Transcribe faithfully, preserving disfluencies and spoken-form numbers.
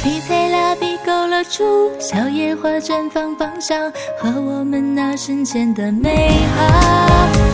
七彩蜡笔勾勒出小野花绽放方向和我们那瞬间的美好。